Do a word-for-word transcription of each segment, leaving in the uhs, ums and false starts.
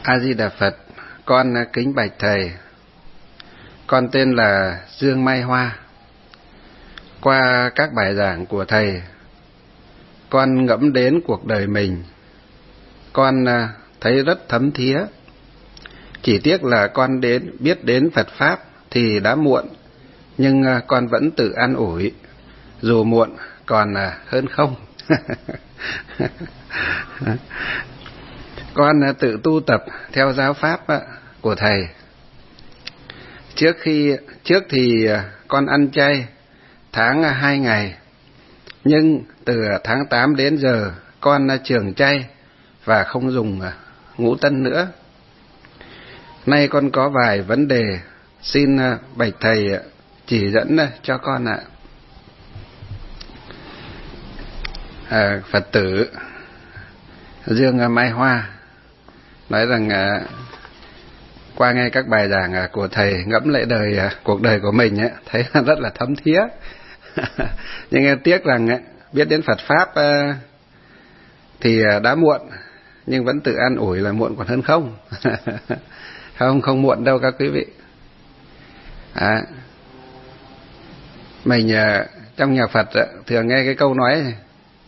A Di Đà Phật. Con kính bạch thầy. Con tên là Dương Mai Hoa. Qua các bài giảng của thầy, con ngẫm đến cuộc đời mình. Con thấy rất thấm thía. Chỉ tiếc là con đến biết đến Phật Pháp thì đã muộn, nhưng con vẫn tự an ủi, dù muộn còn hơn không. Con tự tu tập theo giáo pháp của thầy. Trước khi trước thì con ăn chay tháng hai ngày, nhưng từ tháng tám đến giờ con trường chay và không dùng ngũ tân nữa. Nay con có vài vấn đề xin bạch thầy chỉ dẫn cho con ạ. À, Phật tử Dương Mai Hoa nói rằng à, qua nghe các bài giảng à, của thầy, ngẫm lại đời à, cuộc đời của mình ấy, thấy rất là thấm thía. Nhưng tiếc rằng ấy, biết đến Phật Pháp à, thì à, đã muộn, nhưng vẫn tự an ủi là muộn còn hơn không. Không, không muộn đâu các quý vị. À, mình à, trong nhà Phật à, thường nghe cái câu nói này: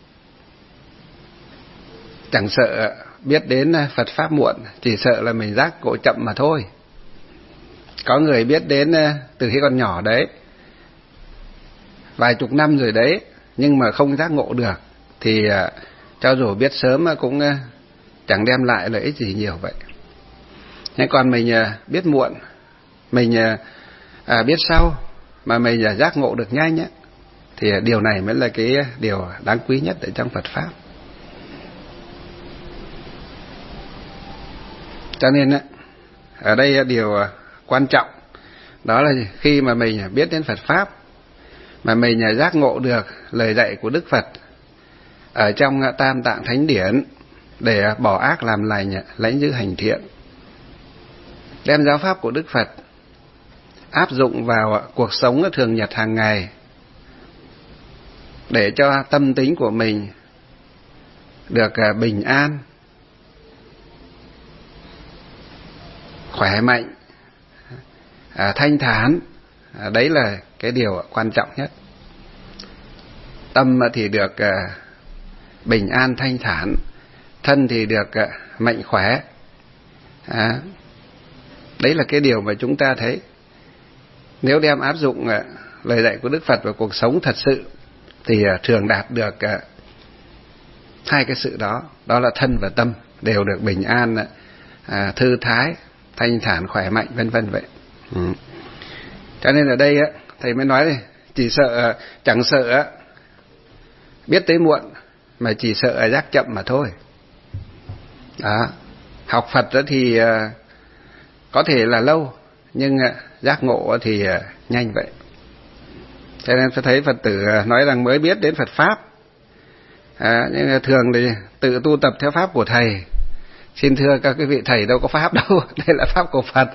chẳng sợ biết đến Phật Pháp muộn, chỉ sợ là mình giác ngộ chậm mà thôi. Có người biết đến từ khi còn nhỏ đấy, vài chục năm rồi đấy, nhưng mà không giác ngộ được, thì cho dù biết sớm cũng chẳng đem lại lợi ích gì nhiều vậy. Nhưng còn mình biết muộn, mình à, biết sau, mà mình giác ngộ được nhanh ấy, thì điều này mới là cái điều đáng quý nhất ở trong Phật Pháp. Cho nên ở đây điều quan trọng đó là khi mà mình biết đến Phật Pháp, mà mình giác ngộ được lời dạy của Đức Phật ở trong Tam Tạng Thánh Điển để bỏ ác làm lành, lãnh giữ hành thiện, đem giáo pháp của Đức Phật áp dụng vào cuộc sống thường nhật hàng ngày, để cho tâm tính của mình được bình an, khỏe mạnh, à, thanh thản. À, đấy là cái điều quan trọng nhất. Tâm thì được à, bình an thanh thản, thân thì được à, mạnh khỏe. À, đấy là cái điều mà chúng ta thấy. Nếu đem áp dụng à, lời dạy của Đức Phật vào cuộc sống thật sự, thì à, thường đạt được à, hai cái sự đó. Đó là thân và tâm đều được bình an, à, thư thái, thanh thản, khỏe mạnh, vân vân vậy. Ừ. Cho nên ở đây á, thầy mới nói này, chỉ sợ chẳng sợ biết tới muộn, mà chỉ sợ giác chậm mà thôi. Đó. Học Phật đó thì có thể là lâu, nhưng giác ngộ thì nhanh vậy. Cho nên tôi thấy Phật tử nói rằng mới biết đến Phật Pháp, à, nhưng thường thì tự tu tập theo Pháp của thầy. Xin thưa các quý vị, thầy đâu có Pháp đâu, đây là Pháp của Phật.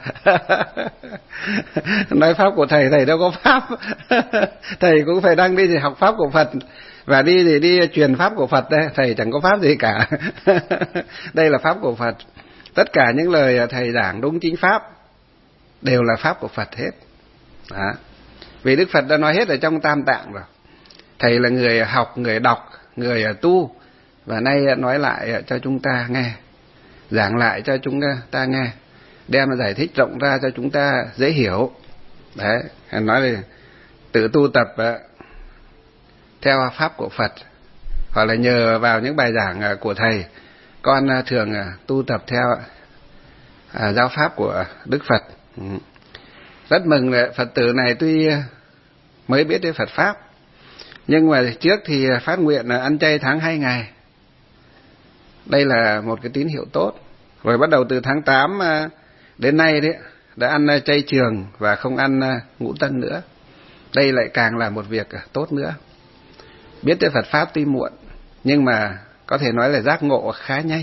Nói Pháp của thầy, thầy đâu có Pháp. Thầy cũng phải đang đi học Pháp của Phật, và đi thì đi truyền Pháp của Phật đây, thầy chẳng có Pháp gì cả. Đây là Pháp của Phật. Tất cả những lời thầy giảng đúng chính Pháp đều là Pháp của Phật hết. Đó. Vì Đức Phật đã nói hết ở trong Tam Tạng rồi. Thầy là người học, người đọc, người tu, và nay nói lại cho chúng ta nghe, giảng lại cho chúng ta nghe, đem giải thích rộng ra cho chúng ta dễ hiểu. Đấy, nói là tự tu tập theo Pháp của Phật, hoặc là nhờ vào những bài giảng của thầy, con thường tu tập theo giáo pháp của Đức Phật. Rất mừng là Phật tử này tuy mới biết đến Phật Pháp, nhưng mà trước thì phát nguyện ăn chay tháng hai ngày. Đây là một cái tín hiệu tốt. Rồi bắt đầu từ tháng tám đến nay đấy, đã ăn chay trường và không ăn ngũ tân nữa. Đây lại càng là một việc tốt nữa. Biết đến Phật Pháp tuy muộn, nhưng mà có thể nói là giác ngộ khá nhanh.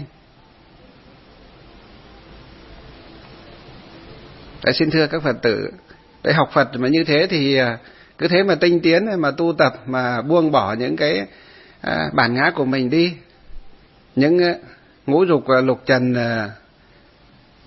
Đấy, xin thưa các Phật tử, đấy, học Phật mà như thế thì cứ thế mà tinh tiến, mà tu tập, mà buông bỏ những cái à, bản ngã của mình đi, những ngũ dục lục trần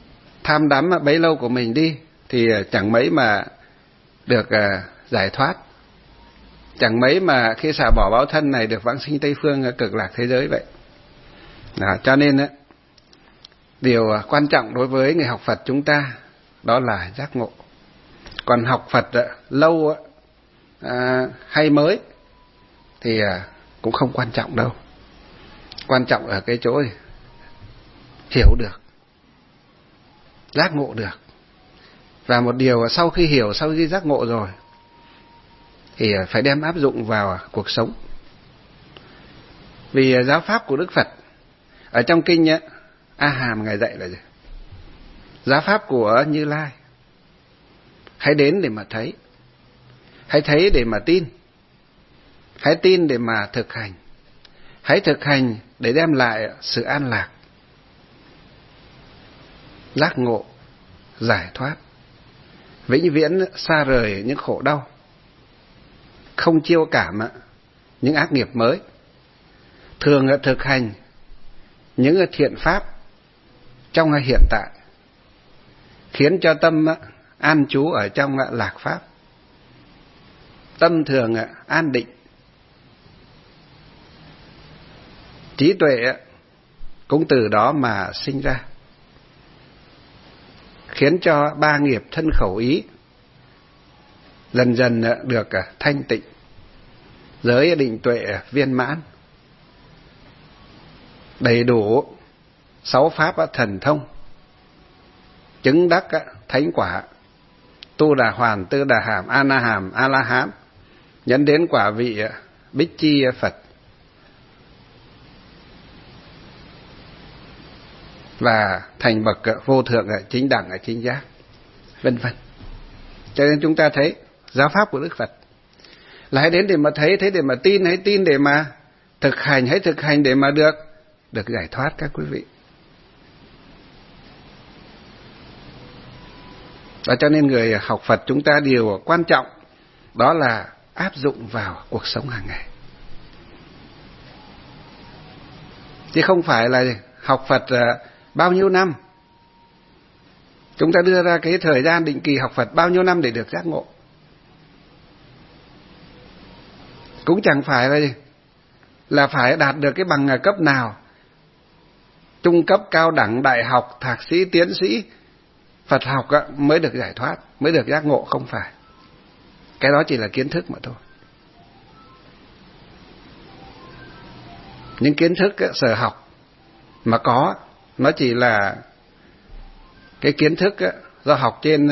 tham đắm bấy lâu của mình đi thì chẳng mấy mà được giải thoát, chẳng mấy mà khi xả bỏ báo thân này được vãng sinh Tây Phương cực lạc thế giới vậy. À, cho nên điều quan trọng đối với người học Phật chúng ta đó là giác ngộ. Còn học Phật lâu à, hay mới thì cũng không quan trọng đâu. Quan trọng ở cái chỗ hiểu được, giác ngộ được. Và một điều sau khi hiểu, sau khi giác ngộ rồi thì phải đem áp dụng vào cuộc sống. Vì giáo pháp của Đức Phật ở trong kinh A Hàm Ngài dạy là gì? Giáo pháp của Như Lai. Hãy đến để mà thấy, hãy thấy để mà tin, hãy tin để mà thực hành, hãy thực hành để đem lại sự an lạc, giác ngộ, giải thoát, vĩnh viễn xa rời những khổ đau, không chiêu cảm những ác nghiệp mới, thường thực hành những thiện pháp trong hiện tại, khiến cho tâm an trú ở trong lạc pháp, tâm thường an định, trí tuệ cũng từ đó mà sinh ra, khiến cho ba nghiệp thân khẩu ý dần dần được thanh tịnh, giới định tuệ viên mãn, đầy đủ sáu pháp thần thông, chứng đắc thánh quả, tu đà hoàn, tư đà hàm, a na hàm, a la hán, nhấn đến quả vị bích chi Phật, và thành bậc vô thượng chính đẳng chính giác, vân vân. Cho nên chúng ta thấy giáo pháp của Đức Phật là hãy đến để mà thấy, thấy để mà tin, hãy tin để mà thực hành, hãy thực hành để mà được được giải thoát các quý vị. Và cho nên người học Phật chúng ta điều quan trọng đó là áp dụng vào cuộc sống hàng ngày, chứ không phải là học Phật bao nhiêu năm. Chúng ta đưa ra cái thời gian định kỳ học Phật bao nhiêu năm để được giác ngộ, cũng chẳng phải là là phải đạt được cái bằng cấp nào, trung cấp, cao đẳng, đại học, thạc sĩ, tiến sĩ Phật học mới được giải thoát, mới được giác ngộ, không phải. Cái đó chỉ là kiến thức mà thôi. Những kiến thức sở học mà có, nó chỉ là cái kiến thức do học trên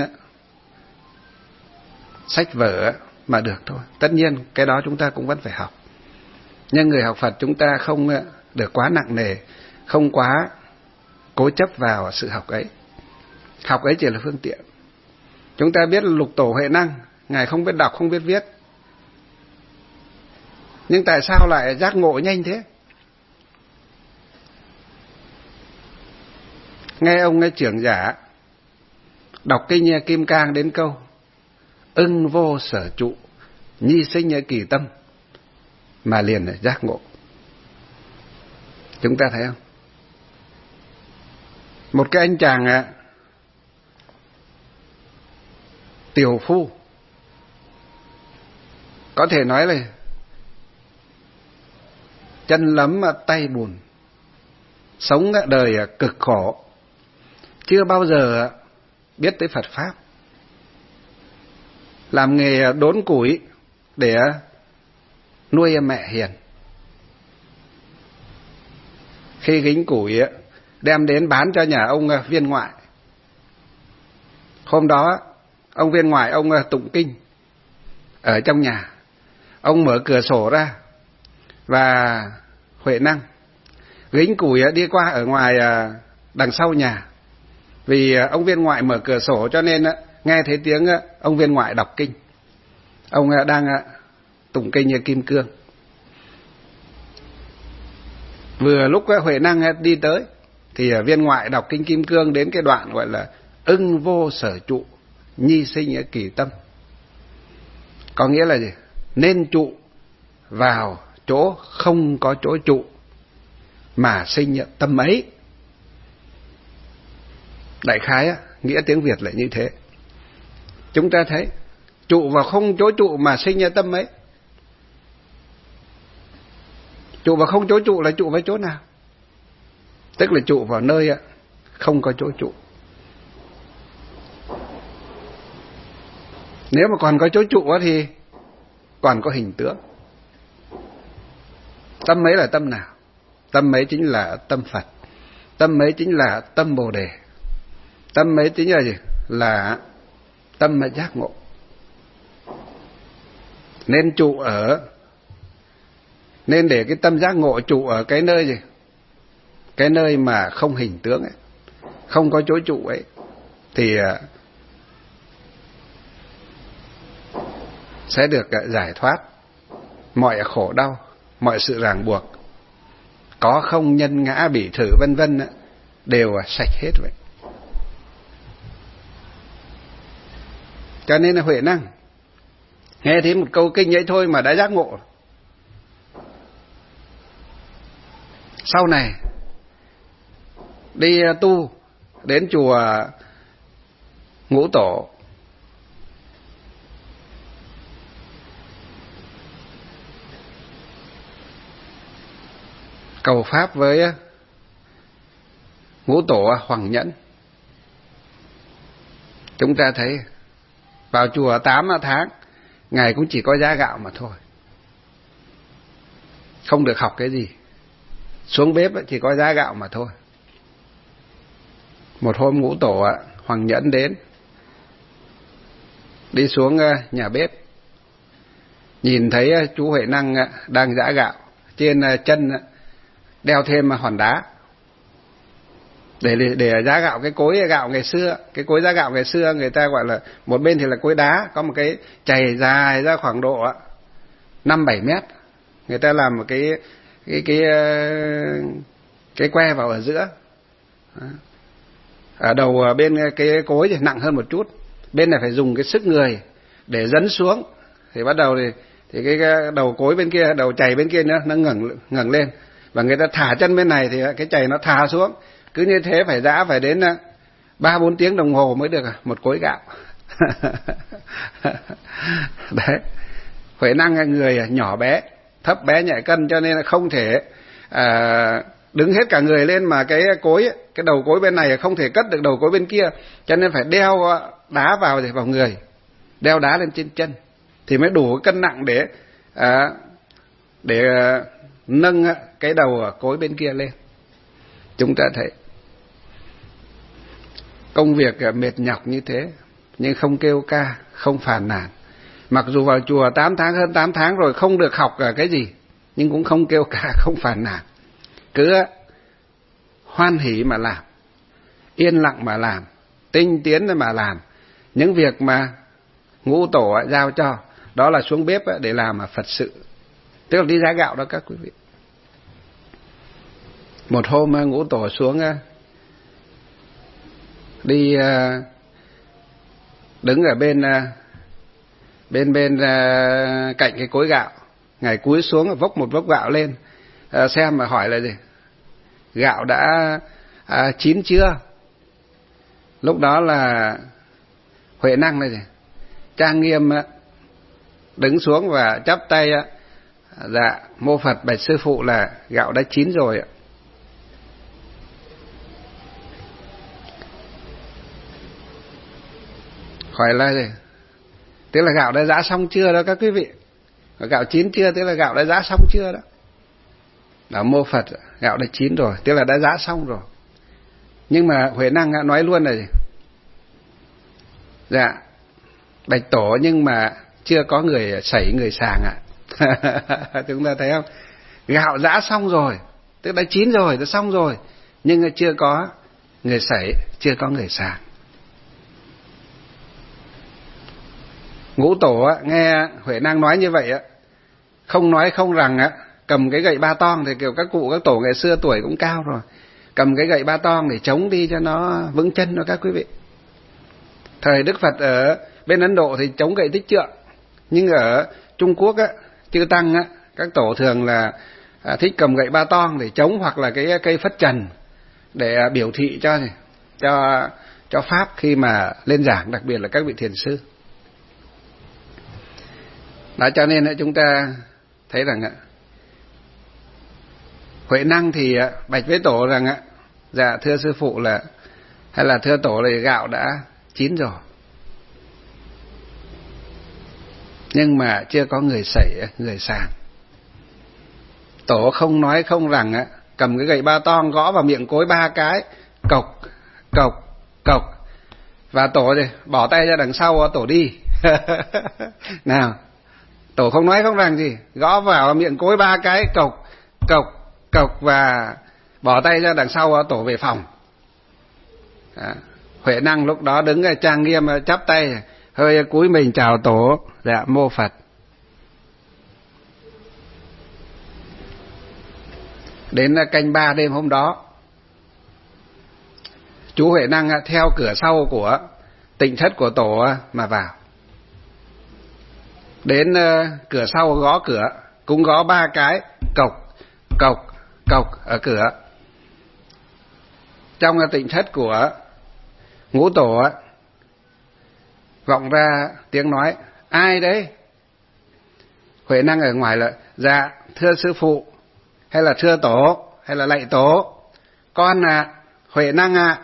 sách vở mà được thôi. Tất nhiên cái đó chúng ta cũng vẫn phải học. Nhưng người học Phật chúng ta không được quá nặng nề, không quá cố chấp vào sự học ấy. Học ấy chỉ là phương tiện. Chúng ta biết Lục Tổ Huệ Năng, Ngài không biết đọc, không biết viết. Nhưng tại sao lại giác ngộ nhanh thế? Nghe ông nghe trưởng giả đọc kinh Kim Cang đến câu ưng vô sở trụ, nhi sinh kỳ tâm, mà liền giác ngộ. Chúng ta thấy không? Một cái anh chàng tiểu phu, có thể nói là chân lấm tay bùn, sống đời cực khổ, chưa bao giờ biết tới Phật Pháp, làm nghề đốn củi để nuôi mẹ hiền. Khi gính củi đem đến bán cho nhà ông viên ngoại. Hôm đó ông viên ngoại ông tụng kinh ở trong nhà, ông mở cửa sổ ra và Huệ Năng gính củi đi qua ở ngoài đằng sau nhà. Vì ông viên ngoại mở cửa sổ cho nên nghe thấy tiếng ông viên ngoại đọc kinh. Ông đang tụng kinh Kim Cương. Vừa lúc Huệ Năng đi tới thì viên ngoại đọc kinh Kim Cương đến cái đoạn gọi là ưng vô sở trụ, nhi sinh kỳ tâm. Có nghĩa là gì? Nên trụ vào chỗ không có chỗ trụ mà sinh tâm ấy. Đại khái á, nghĩa tiếng Việt lại như thế. Chúng ta thấy trụ vào không chỗ trụ mà sinh ra tâm ấy. Trụ vào không chỗ trụ là trụ vào chỗ nào? Tức là trụ vào nơi á, không có chỗ trụ. Nếu mà còn có chỗ trụ á thì còn có hình tướng. Tâm ấy là tâm nào? Tâm ấy chính là tâm Phật. Tâm ấy chính là tâm Bồ Đề. Tâm ấy chính là gì? Là tâm giác ngộ. Nên trụ ở, nên để cái tâm giác ngộ trụ ở cái nơi gì? Cái nơi mà không hình tướng ấy, không có chỗ trụ ấy, thì sẽ được giải thoát mọi khổ đau, mọi sự ràng buộc, có không nhân ngã bỉ thử vân vân đều sạch hết vậy. Cho nên là Huệ Năng nghe thấy một câu kinh ấy thôi mà đã giác ngộ. Sau này đi tu đến chùa Ngũ Tổ, cầu pháp với Ngũ Tổ Hoàng Nhẫn. Chúng ta thấy vào chùa tám tháng, Ngài cũng chỉ có giá gạo mà thôi, không được học cái gì. Xuống bếp chỉ có giá gạo mà thôi. Một hôm Ngũ Tổ Hoàng Nhẫn đến, đi xuống nhà bếp, nhìn thấy chú Huệ Năng đang giã gạo, trên chân đeo thêm hòn đá để để giã gạo. Cái cối gạo ngày xưa, cái cối giã gạo ngày xưa người ta gọi là một bên thì là cối đá, có một cái chày dài ra khoảng độ năm bảy mét, người ta làm một cái cái cái cái que vào ở giữa. Ở đầu bên cái cối thì nặng hơn một chút, bên này phải dùng cái sức người để dấn xuống, thì bắt đầu thì thì cái đầu cối bên kia, đầu chày bên kia nữa nó ngẩng ngẩng lên, và người ta thả chân bên này thì cái chày nó thả xuống. Cứ như thế phải giã phải đến ba bốn tiếng đồng hồ mới được một cối gạo. Đấy, Huệ Năng người nhỏ bé, thấp bé nhẹ cân, cho nên là không thể à, đứng hết cả người lên, mà cái cối, cái đầu cối bên này không thể cất được đầu cối bên kia, cho nên phải đeo đá vào để vào người, đeo đá lên trên chân thì mới đủ cân nặng để à, để nâng cái đầu cối bên kia lên. Chúng ta thấy công việc mệt nhọc như thế nhưng không kêu ca, không phàn nàn. Mặc dù vào chùa tám tháng, hơn tám tháng rồi không được học cái gì, nhưng cũng không kêu ca, không phàn nàn. Cứ hoan hỉ mà làm, yên lặng mà làm, tinh tiến mà làm. Những việc mà Ngũ Tổ giao cho, đó là xuống bếp để làm Phật sự, tức là đi giã gạo đó các quý vị. Một hôm Ngũ Tổ xuống đi đứng ở bên bên bên cạnh cái cối gạo, Ngài cúi xuống vốc một vốc gạo lên xem mà hỏi là gì? Gạo đã à, chín chưa? Lúc đó là Huệ Năng này gì? Trang nghiêm đứng xuống và chắp tay, dạ mô Phật bạch sư phụ là gạo đã chín rồi ạ. Hỏi là gì? Tức là gạo đã giã xong chưa đó các quý vị? Gạo chín chưa, tức là gạo đã giã xong chưa đó. Đó, mô Phật gạo đã chín rồi, tức là đã giã xong rồi. Nhưng mà Huệ Năng nói luôn là gì? Dạ bạch Tổ, nhưng mà chưa có người sẩy người sàng ạ. Chúng ta thấy không? Gạo giã xong rồi, tức đã chín rồi, đã xong rồi, nhưng chưa có người sẩy, chưa có người sàng. Ngũ Tổ nghe Huệ Năng nói như vậy, không nói không rằng cầm cái gậy ba tong, thì kiểu các cụ các tổ ngày xưa tuổi cũng cao rồi, cầm cái gậy ba tong để chống đi cho nó vững chân đó các quý vị. Thời Đức Phật ở bên Ấn Độ thì chống gậy tích trượng, nhưng ở Trung Quốc á, chư tăng á, các tổ thường là thích cầm gậy ba tong để chống, hoặc là cái cây phất trần để biểu thị cho cho cho pháp khi mà lên giảng, đặc biệt là các vị thiền sư. Đó, cho nên chúng ta thấy rằng Huệ Năng thì bạch với tổ rằng dạ thưa sư phụ là hay là thưa tổ là gạo đã chín rồi, nhưng mà chưa có người sẩy, người sàng. Tổ không nói không rằng cầm cái gậy ba tong gõ vào miệng cối ba cái, cộc cộc cộc, và tổ thì bỏ tay ra đằng sau, tổ đi. Nào, tổ không nói không rằng gì, gõ vào miệng cối ba cái, cộc cộc cộc, và bỏ tay ra đằng sau, tổ về phòng. Đó. Huệ Năng lúc đó đứng trang nghiêm chắp tay, hơi cúi mình chào tổ, dạ mô Phật. Đến canh ba đêm hôm đó, chú Huệ Năng theo cửa sau của tịnh thất của tổ mà vào. Đến cửa sau gõ cửa, cũng gõ ba cái, cộc cộc cộc ở cửa. Trong tịnh thất của Ngũ Tổ vọng ra tiếng nói, ai đấy? Huệ Năng ở ngoài là, dạ thưa sư phụ, hay là thưa tổ, hay là lạy tổ, con à, Huệ Năng à.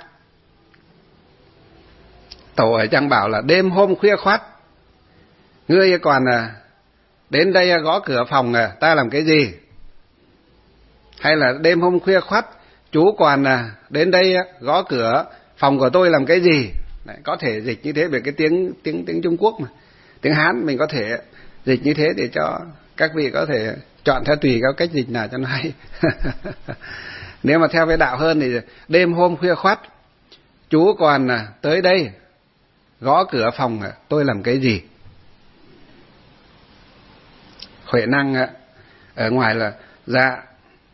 Tổ ở trong bảo là, đêm hôm khuya khoắt ngươi còn à, đến đây gõ cửa phòng à, ta làm cái gì? Hay là đêm hôm khuya khoắt chú còn à, đến đây gõ cửa phòng của tôi làm cái gì? Đấy, có thể dịch như thế về cái tiếng tiếng tiếng Trung Quốc mà. Tiếng Hán mình có thể dịch như thế để cho các vị có thể chọn theo tùy các cách dịch nào cho nó hay. Nếu mà theo cái đạo hơn thì đêm hôm khuya khoắt chú còn à, tới đây gõ cửa phòng à, tôi làm cái gì? Huệ Năng à, ở ngoài là, dạ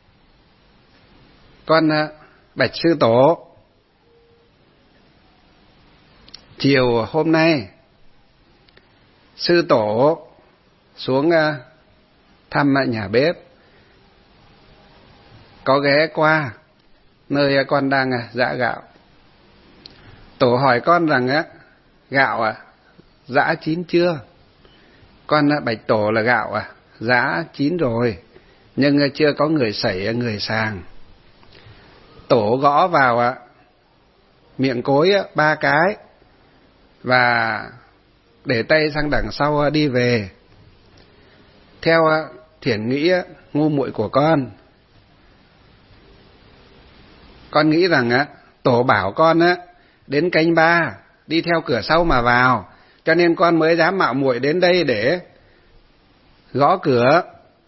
con à, bạch sư tổ, chiều hôm nay sư tổ xuống thăm nhà bếp, có ghé qua nơi con đang giã gạo. Tổ hỏi con rằng á, gạo à giã chín chưa? Con bạch tổ là gạo à giã chín rồi, nhưng chưa có người sẩy, người sàng. Tổ gõ vào miệng cối ba cái và để tay sang đằng sau đi về. Theo thiển nghĩ ngu muội của con, con nghĩ rằng á, tổ bảo con á đến canh ba đi theo cửa sau mà vào, cho nên con mới dám mạo muội đến đây để gõ cửa.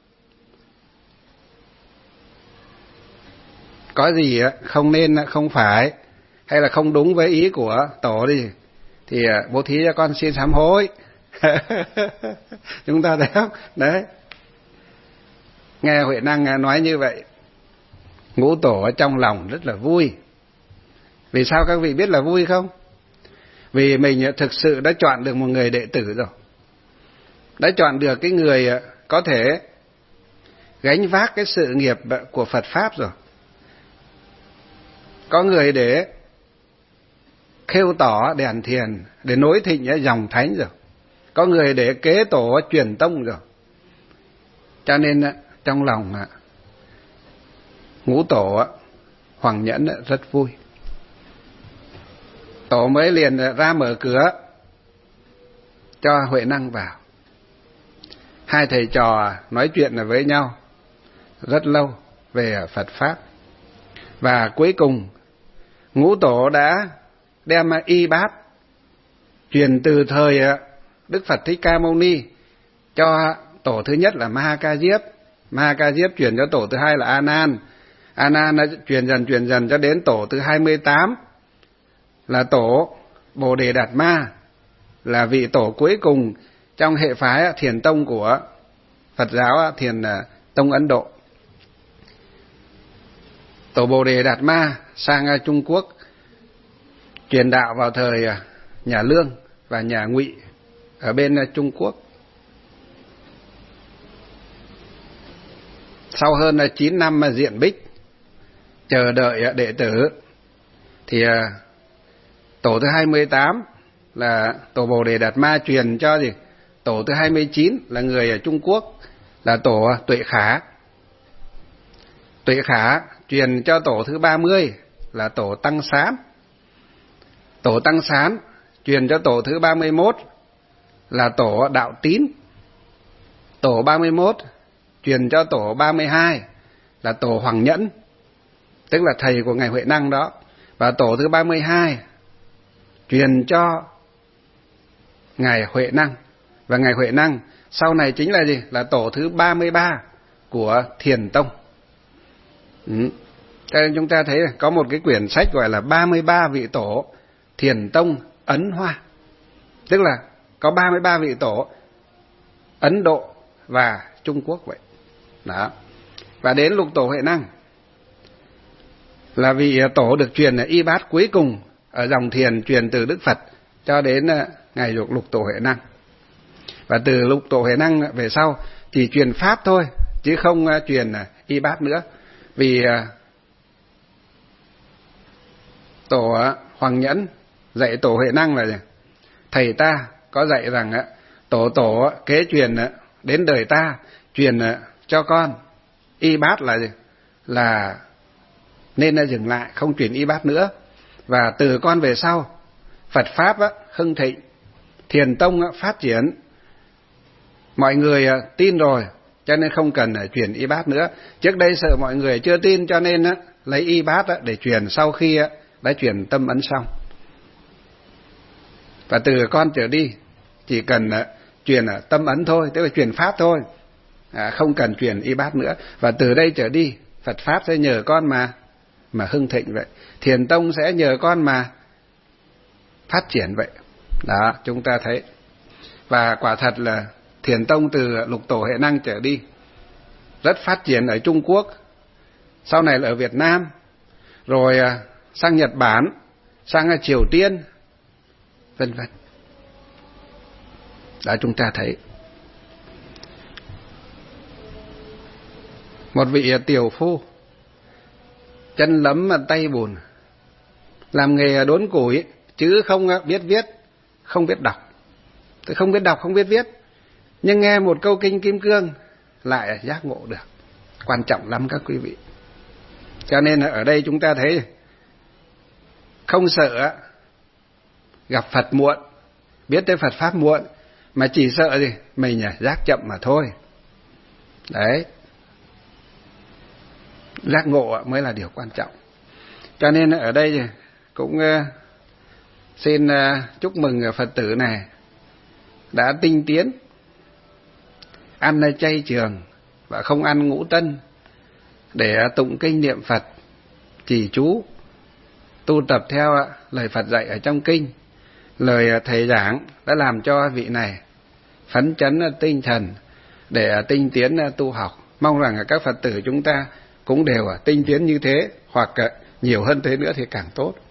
Có gì không nên, không phải, hay là không đúng với ý của tổ đi thì bố thí cho con xin sám hối. Chúng ta thấy không? Đấy. Nghe Huệ Năng nói như vậy, Ngũ Tổ ở trong lòng rất là vui. Vì sao các vị biết là vui không? Vì mình thực sự đã chọn được một người đệ tử rồi. Đã chọn được cái người có thể gánh vác cái sự nghiệp của Phật Pháp rồi. Có người để khêu tỏ đèn thiền, để nối thịnh dòng thánh rồi. Có người để kế tổ truyền tông rồi. Cho nên trong lòng Ngũ Tổ Hoàng Nhẫn rất vui. Tổ mới liền ra mở cửa cho Huệ Năng vào. Hai thầy trò nói chuyện với nhau rất lâu về Phật Pháp. Và cuối cùng Ngũ Tổ đã đem y bát truyền từ thời Đức Phật Thích Ca Mâu Ni cho tổ thứ nhất là Ma Ha Ca Diếp. Ma Ha Ca Diếp truyền cho tổ thứ hai là A Nan. A Nan đã truyền dần truyền dần cho đến tổ thứ hai mươi tám là tổ Bồ Đề Đạt Ma, là vị tổ cuối cùng trong hệ phái Thiền Tông của Phật giáo Thiền Tông Ấn Độ. Tổ Bồ Đề Đạt Ma sang Trung Quốc truyền đạo vào thời nhà Lương và nhà Ngụy ở bên Trung Quốc. Sau hơn chín năm diện bích chờ đợi đệ tử thì Tổ thứ hai mươi tám là tổ Bồ Đề Đạt Ma truyền cho gì? Tổ thứ hai mươi chín là người ở Trung Quốc, là tổ Tuệ Khả. Tuệ Khả truyền cho tổ thứ ba mươi là tổ Tăng Sán. Tổ Tăng Sán truyền cho tổ thứ ba mươi mốt là tổ Đạo Tín. Tổ ba mươi mốt truyền cho tổ ba mươi hai là tổ Hoàng Nhẫn, tức là thầy của ngài Huệ Năng đó. Và tổ thứ ba mươi hai truyền cho ngài Huệ Năng. Và ngài Huệ Năng sau này chính là gì? Là tổ thứ ba mươi ba của Thiền Tông. Ừ. Cho nên chúng ta thấy có một cái quyển sách gọi là ba mươi ba vị tổ Thiền Tông Ấn Hoa. Tức là có ba mươi ba vị tổ Ấn Độ và Trung Quốc vậy. Đó. Và đến lục tổ Huệ Năng là vị tổ được truyền là y bát cuối cùng ở dòng thiền truyền từ Đức Phật cho đến ngày lục tổ Huệ Năng. Và từ lục tổ Huệ Năng về sau chỉ truyền pháp thôi, chứ không truyền y bát nữa. Vì tổ Hoàng Nhẫn dạy tổ Huệ Năng là gì? Thầy ta có dạy rằng tổ tổ kế truyền đến đời ta, truyền cho con y bát là gì? Là nên dừng lại, không truyền y bát nữa. Và từ con về sau, Phật pháp hưng thịnh, Thiền Tông phát triển, mọi người tin rồi, cho nên không cần truyền y bát nữa. Trước đây sợ mọi người chưa tin, cho nên lấy y bát để truyền sau khi đã truyền tâm ấn xong. Và từ con trở đi chỉ cần truyền tâm ấn thôi, tức là truyền pháp thôi, à, không cần truyền y bát nữa. Và từ đây trở đi Phật pháp sẽ nhờ con mà mà hưng thịnh vậy, Thiền Tông sẽ nhờ con mà phát triển vậy. Đó, chúng ta thấy. Và quả thật là Thiền Tông từ lục tổ Huệ Năng trở đi rất phát triển ở Trung Quốc, sau này là ở Việt Nam, rồi sang Nhật Bản, sang Triều Tiên, vân vân. Đó, chúng ta thấy. Một vị tiểu phu chân lấm mà tay bùn, làm nghề đốn củi chứ không biết viết, không biết đọc. Tôi không biết đọc, không biết viết, nhưng nghe một câu kinh Kim Cương lại giác ngộ được. Quan trọng lắm các quý vị. Cho nên ở đây chúng ta thấy không sợ gặp Phật muộn, biết tới Phật pháp muộn, mà chỉ sợ gì? Mình giác chậm mà thôi. Đấy. Giác ngộ mới là điều quan trọng. Cho nên ở đây cũng xin chúc mừng Phật tử này đã tinh tiến, ăn chay trường và không ăn ngũ tân, để tụng kinh niệm Phật, trì chú, tu tập theo lời Phật dạy ở trong kinh. Lời thầy giảng đã làm cho vị này phấn chấn tinh thần để tinh tiến tu học. Mong rằng các Phật tử chúng ta cũng đều tinh tiến như thế, hoặc nhiều hơn thế nữa thì càng tốt.